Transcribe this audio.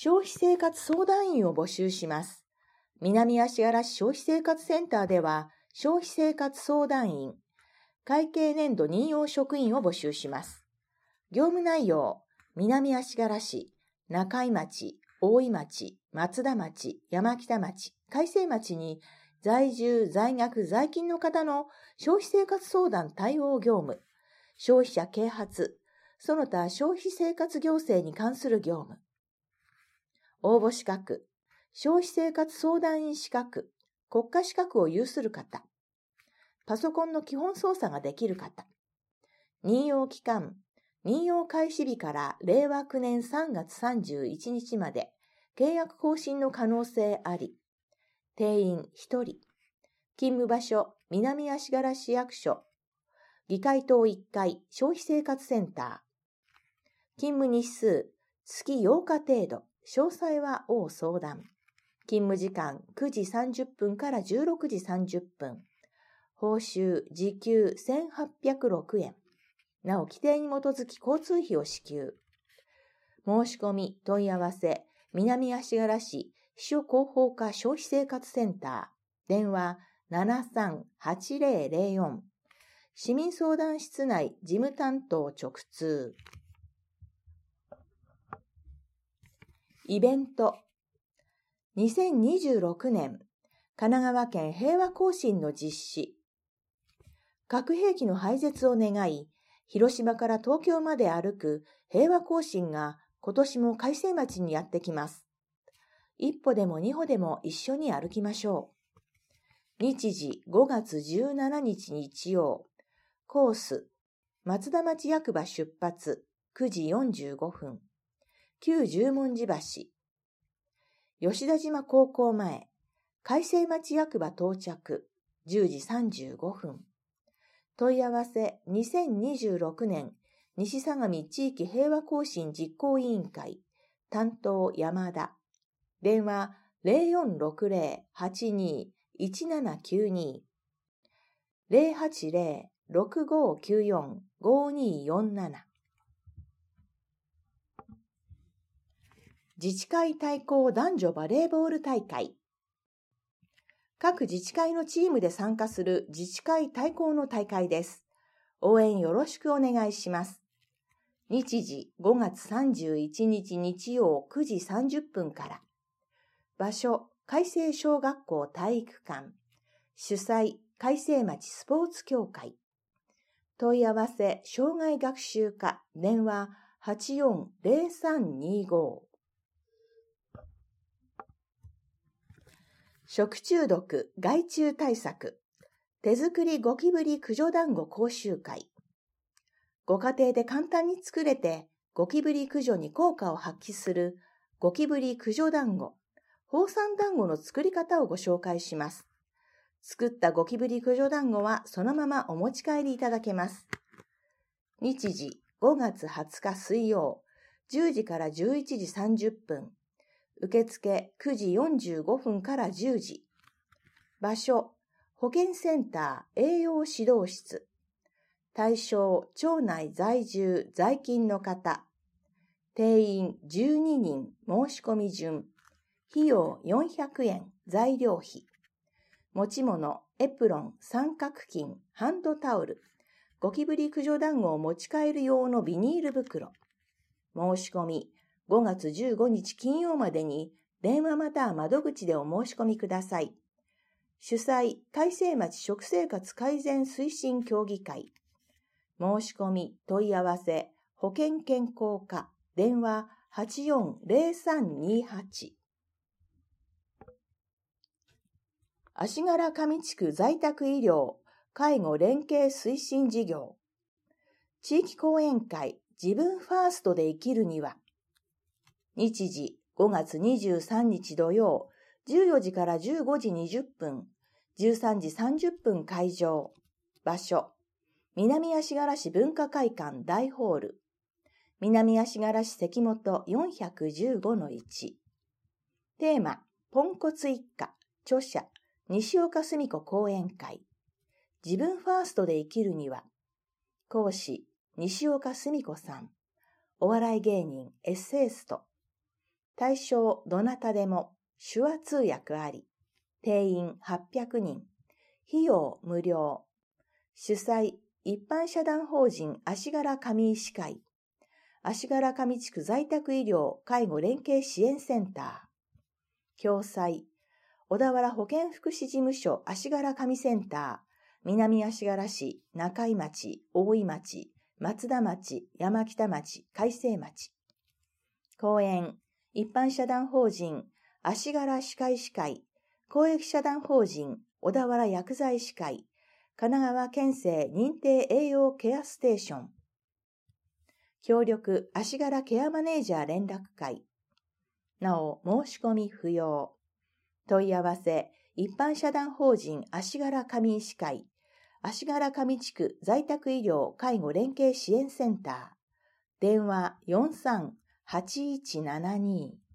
消費生活相談員を募集します。南足柄市消費生活センターでは、消費生活相談員、会計年度任用職員を募集します。業務内容、南足柄市、中井町、大井町、松田町、山北町、海星町に在住、在学、在勤の方の消費生活相談対応業務、消費者啓発、その他消費生活行政に関する業務。応募資格、消費生活相談員資格、国家資格を有する方、パソコンの基本操作ができる方、任用期間、任用開始日から令和9年3月31日まで契約更新の可能性あり、定員1人、勤務場所、南足柄市役所、議会棟1階、消費生活センター、勤務日数、月8日程度、詳細は応相談。勤務時間9時30分から16時30分。報酬時給1806円。なお規定に基づき交通費を支給。申し込み、問い合わせ、南足柄市秘書広報課消費生活センター。電話738004。市民相談室内事務担当直通。イベント。2026年、神奈川県平和行進の実施。核兵器の廃絶を願い、広島から東京まで歩く平和行進が今年も海星町にやってきます。一歩でも二歩でも一緒に歩きましょう。日時5月17日日曜。コース、松田町役場出発9時45分。旧十文字橋。吉田島高校前、海星町役場到着10時35分。問い合わせ2026年西相模地域平和行進実行委員会担当山田。電話0460-82-1792 080-6594-5247。自治会対抗男女バレーボール大会。各自治会のチームで参加する自治会対抗の大会です。応援よろしくお願いします。日時5月31日日曜9時30分から。場所、海星小学校体育館。主催、海星町スポーツ協会。問い合わせ、障害学習課。電話840325。食中毒、害虫対策、手作りゴキブリ駆除団子講習会。ご家庭で簡単に作れて、ゴキブリ駆除に効果を発揮するゴキブリ駆除団子、宝山団子の作り方をご紹介します。作ったゴキブリ駆除団子はそのままお持ち帰りいただけます。日時5月20日水曜、10時から11時30分。受付9時45分から10時。場所、保健センター栄養指導室。対象、町内在住在勤の方。定員12人申し込み順。費用400円材料費。持ち物、エプロン、三角巾、ハンドタオル。ゴキブリ駆除団子を持ち帰る用のビニール袋。申し込み、5月15日金曜までに電話または窓口でお申し込みください。主催、海星町食生活改善推進協議会。申し込み、問い合わせ、保健健康課、電話840328。足柄上地区在宅医療、介護連携推進事業。地域講演会、自分ファーストで生きるには。日時5月23日土曜、14時から15時20分、13時30分会場。場所、南足柄市文化会館大ホール。南足柄市関本 415-1。テーマ、ポンコツ一家。著者、西岡澄子講演会。自分ファーストで生きるには。講師、西岡澄子さん。お笑い芸人、エッセイスト。 対象どなたでも、手話通訳あり。定員800人。費用無料。主催、一般社団法人足柄上医師会。足柄上地区在宅医療介護連携支援センター。共催、小田原保健福祉事務所足柄上センター、南足柄市、中井町、大井町、松田町、山北町、海西町。講演、一般社団法人足柄歯科医師会、公益社団法人小田原薬剤師会、神奈川県政認定栄養ケアステーション。協力足柄ケアマネージャー連絡会。なお、申し込み不要。問い合わせ、一般社団法人足柄上医師会、足柄上地区在宅医療介護連携支援センター。電話43-8172